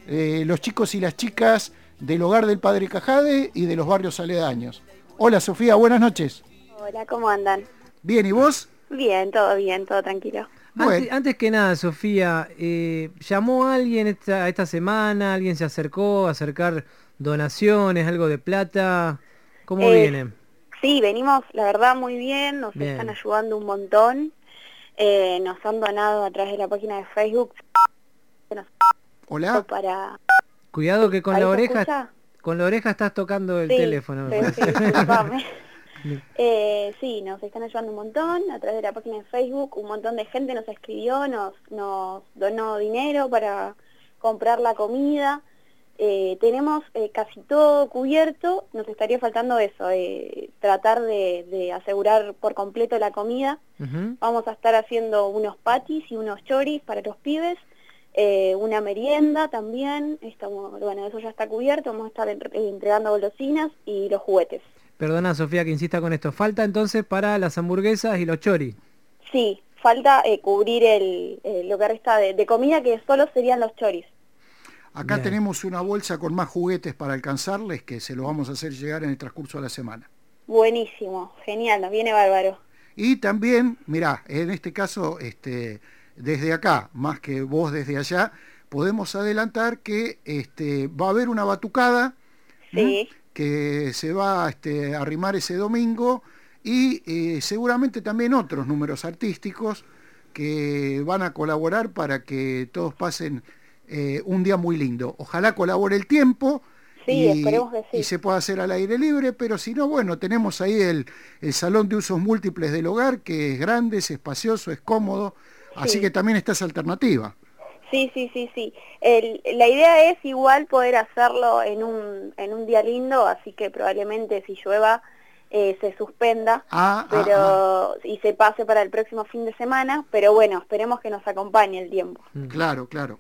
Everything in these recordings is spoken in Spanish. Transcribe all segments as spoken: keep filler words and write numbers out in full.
eh, los chicos y las chicas del Hogar del Padre Cajade y de los barrios aledaños. Hola Sofía, buenas noches. Hola, ¿cómo andan? Bien, ¿y vos? Bien, todo bien, todo tranquilo. Bueno. Antes, antes que nada, Sofía, eh, ¿llamó a alguien esta, esta semana? ¿Alguien se acercó a acercar donaciones, algo de plata? ¿Cómo Eh, viene? Sí, venimos, la verdad, muy bien, nos Bien. están ayudando un montón. Eh, nos han donado a través de la página de Facebook. Nos Hola. para... Cuidado que con ¿Ahí la se oreja, escucha? con la oreja estás tocando el Sí, teléfono. me sí, sí, parece. disculpame. Eh, sí, nos están ayudando un montón a través de la página de Facebook. Un montón de gente nos escribió, nos, nos donó dinero para comprar la comida. Eh, tenemos eh, casi todo cubierto, nos estaría faltando eso, eh, tratar de, de asegurar por completo la comida. Ujú. Vamos a estar haciendo unos patis y unos choris para los pibes, eh, una merienda también. Estamos, bueno, eso ya está cubierto, vamos a estar en- entregando golosinas y los juguetes. Perdona, Sofía, que insista con esto. Falta entonces para las hamburguesas y los choris. Sí, falta eh, cubrir el, eh, lo que resta de, de comida, que solo serían los choris. Acá Bien. tenemos una bolsa con más juguetes para alcanzarles que se los vamos a hacer llegar en el transcurso de la semana. Buenísimo, genial, nos viene bárbaro. Y también, mirá, en este caso, este, desde acá, más que vos desde allá, podemos adelantar que este, va a haber una batucada. Sí. ¿m? Que se va este, a arrimar ese domingo y eh, seguramente también otros números artísticos que van a colaborar para que todos pasen eh, un día muy lindo. Ojalá colabore el tiempo. Sí, Y, esperemos que sí. y se pueda hacer al aire libre, pero si no, bueno, tenemos ahí el, el salón de usos múltiples del hogar, que es grande, es espacioso, es cómodo, así Sí. que también está esa alternativa. Sí, sí, sí, sí. El, la idea es igual poder hacerlo en un, en un día lindo, así que probablemente si llueva eh, se suspenda Ah, pero ah, y se pase para el próximo fin de semana, pero bueno, esperemos que nos acompañe el tiempo. ah, claro, claro.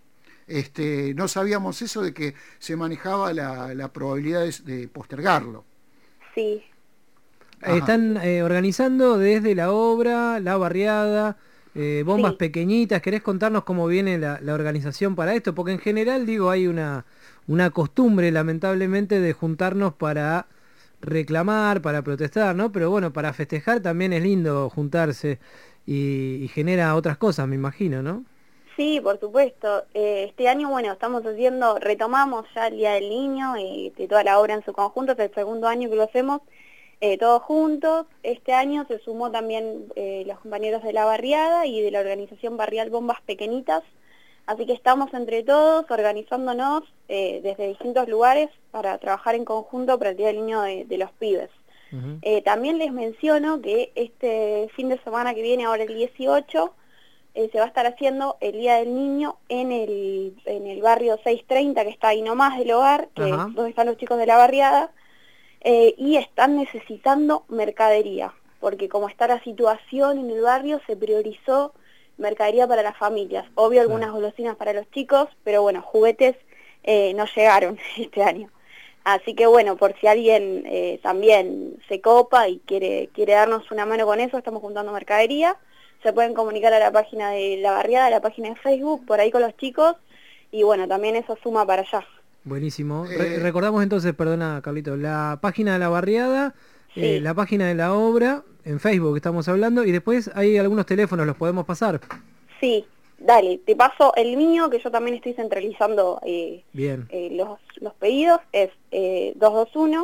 Este, no sabíamos eso de que se manejaba la, la probabilidad de, de postergarlo. Sí. Ajá. Están eh, organizando desde la obra, la barriada, eh, bombas Sí. pequeñitas. ¿Querés contarnos cómo viene la, la organización para esto? Porque en general, digo, hay una, una costumbre, lamentablemente, de juntarnos para reclamar, para protestar, ¿no? Pero bueno, para festejar también es lindo juntarse y, y genera otras cosas, me imagino, ¿no? Sí, por supuesto. Eh, este año, bueno, estamos haciendo, retomamos ya el Día del Niño y de toda la obra en su conjunto, es el segundo año que lo hacemos eh, todos juntos. Este año se sumó también eh, los compañeros de la barriada y de la organización barrial Bombas Pequeñitas, así que estamos entre todos organizándonos eh, desde distintos lugares para trabajar en conjunto para el Día del Niño de, de los pibes. Ujú. Eh, también les menciono que este fin de semana que viene, ahora el dieciocho, Eh, se va a estar haciendo el Día del Niño en el, en el barrio seiscientos treinta, que está ahí nomás del hogar, que Ajá. es donde están los chicos de la barriada, eh, y están necesitando mercadería, porque como está la situación en el barrio, se priorizó mercadería para las familias. Obvio, algunas Claro. golosinas para los chicos, pero bueno, juguetes eh, no llegaron este año. Así que bueno, por si alguien eh, también se copa y quiere, quiere darnos una mano con eso, estamos juntando mercadería. Se pueden comunicar a la página de la barriada, a la página de Facebook, por ahí con los chicos, y bueno, también eso suma para allá. Buenísimo. Re- Eh, recordamos entonces, perdona Carlito, la página de la barriada, eh, Sí. la página de la obra, en Facebook estamos hablando, y después hay algunos teléfonos, los podemos pasar. Sí, dale, te paso el mío, que yo también estoy centralizando eh, Bien. eh, los, los pedidos, es eh, dos dos uno,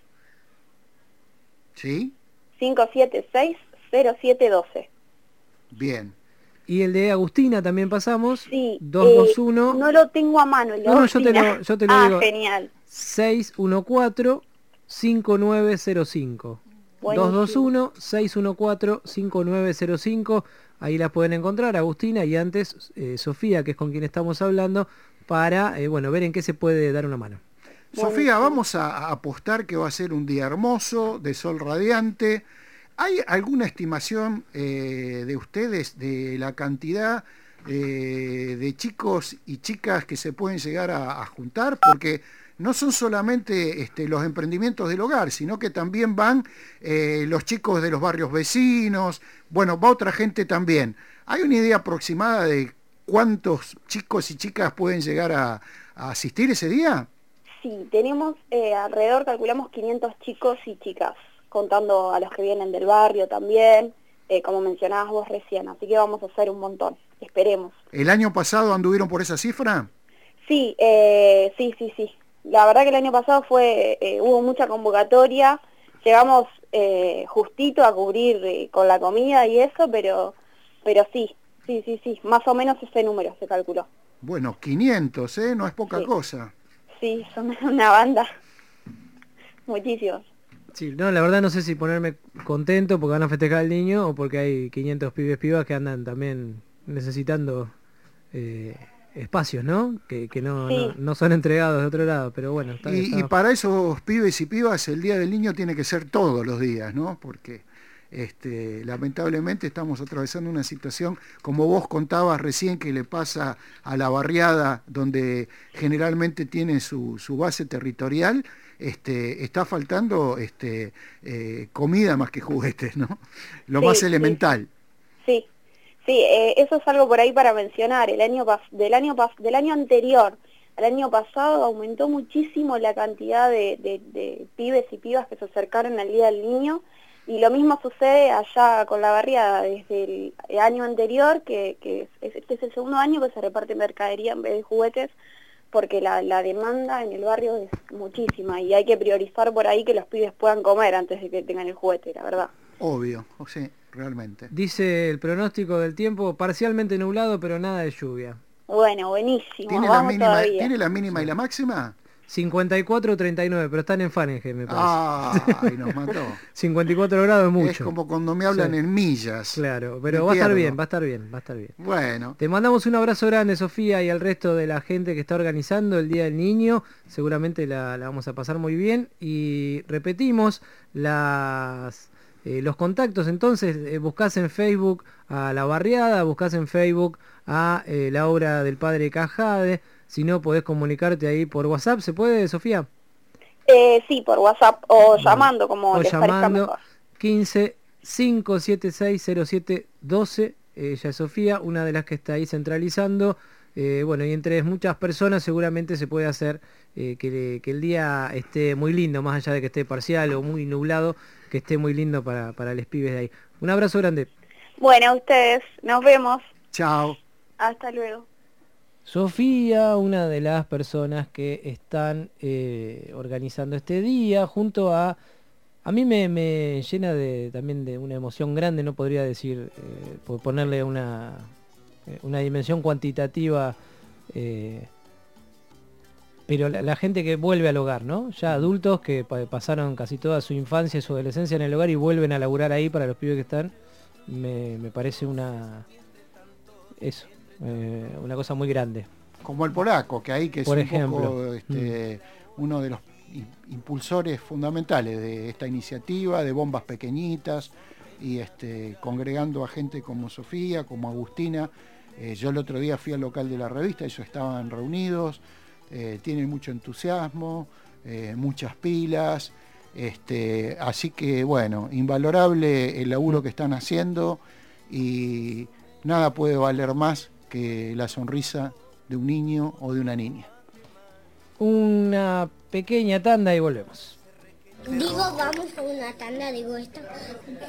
¿Sí? cinco siete seis, cero siete uno dos. Bien. Y el de Agustina también pasamos, Sí, dos dos eh, uno. no lo tengo a mano, el de No, no, yo te Agustina. lo, yo te lo Ah, digo. genial. seis uno cuatro, cinco nueve cero cinco. Buenísimo. dos dos uno, seis uno cuatro, cinco nueve cero cinco. Ahí las pueden encontrar, Agustina, y antes eh, Sofía, que es con quien estamos hablando, para eh, bueno, ver en qué se puede dar una mano. Sofía, Buenísimo. vamos a, a apostar que va a ser un día hermoso, de sol radiante. ¿Hay alguna estimación eh, de ustedes de la cantidad eh, de chicos y chicas que se pueden llegar a, a juntar? Porque no son solamente este, los emprendimientos del hogar, sino que también van eh, los chicos de los barrios vecinos, bueno, va otra gente también. ¿Hay una idea aproximada de cuántos chicos y chicas pueden llegar a, a asistir ese día? Sí, tenemos eh, alrededor, calculamos quinientos chicos y chicas, contando a los que vienen del barrio también, eh, como mencionabas vos recién, así que vamos a hacer un montón, esperemos. ¿El año pasado anduvieron por esa cifra? Sí, eh, sí, sí, sí. La verdad que el año pasado fue eh, hubo mucha convocatoria, llegamos eh, justito a cubrir eh, con la comida y eso, pero pero sí, sí, sí, sí, más o menos ese número se calculó. Bueno, quinientos, ¿eh? No es poca Sí. cosa. Sí, son una banda, muchísimos. Sí, no, la verdad no sé si ponerme contento porque van a festejar al niño o porque hay quinientos pibes pibas que andan también necesitando eh, espacios, ¿no? Que, que no, Sí. no, no son entregados de otro lado, pero bueno. Está, Y, está... y para esos pibes y pibas el Día del Niño tiene que ser todos los días, ¿no? Porque este, lamentablemente estamos atravesando una situación, como vos contabas recién, que le pasa a la barriada donde generalmente tiene su, su base territorial. Este, está faltando este, eh, comida más que juguetes, ¿no? Lo Sí, más sí, elemental. Sí, sí, eh, eso es algo por ahí para mencionar. El año pas del año pas del año anterior al año pasado aumentó muchísimo la cantidad de, de, de pibes y pibas que se acercaron al Día del Niño, y lo mismo sucede allá con la barriada desde el año anterior, que, que es, este es el segundo año que se reparte mercadería en vez de juguetes, porque la, la demanda en el barrio es muchísima y hay que priorizar por ahí que los pibes puedan comer antes de que tengan el juguete, la verdad. Obvio, o sí, realmente. Dice el pronóstico del tiempo, parcialmente nublado, pero nada de lluvia. Bueno, buenísimo, ¿Tiene la, vamos mínima, todavía. ¿Tiene la mínima Sí. y la máxima? cincuenta y cuatro treinta y nueve, pero están en Fahrenheit, me parece. Ay, nos mató. cincuenta y cuatro grados es mucho. Es como cuando me hablan Sí. en millas. Claro, Me pero va a estar pierdo. bien, va a estar bien, va a estar bien. Bueno, Te mandamos un abrazo grande, Sofía, y al resto de la gente que está organizando el Día del Niño. Seguramente la, la vamos a pasar muy bien. Y repetimos las, eh, los contactos. Entonces, eh, buscás en Facebook a La Barriada, buscás en Facebook a eh, la obra del padre Cajade. Si no, podés comunicarte ahí por WhatsApp. ¿Se puede, Sofía? Eh, sí, por WhatsApp o Bueno, llamando, como o les parezca llamando mejor. quince cinco siete seis cero siete doce. Ella es Sofía, una de las que está ahí centralizando. Eh, bueno, y entre muchas personas seguramente se puede hacer eh, que, que el día esté muy lindo, más allá de que esté parcial o muy nublado, que esté muy lindo para, para los pibes de ahí. Un abrazo grande. Bueno, a ustedes, nos vemos. chao. Hasta luego. Sofía, una de las personas que están eh, organizando este día, junto a... A mí me, me llena de, también de una emoción grande, no podría decir, eh, por ponerle una, eh, una dimensión cuantitativa, eh, pero la, la gente que vuelve al hogar, ¿no? Ya adultos que pa- pasaron casi toda su infancia y su adolescencia en el hogar y vuelven a laburar ahí para los pibes que están, me, me parece una... eso. Eh, una cosa muy grande. Como el polaco, que ahí que es Por un ejemplo. poco este, uno de los i- impulsores fundamentales de esta iniciativa, de bombas pequeñitas, y este, congregando a gente como Sofía, como Agustina. Eh, yo el otro día fui al local de la revista, ellos estaban reunidos, eh, tienen mucho entusiasmo, eh, muchas pilas, este, así que bueno, invalorable el laburo que están haciendo, y nada puede valer más que la sonrisa de un niño o de una niña. Una pequeña tanda y volvemos. Digo, vamos a una tanda, digo esto.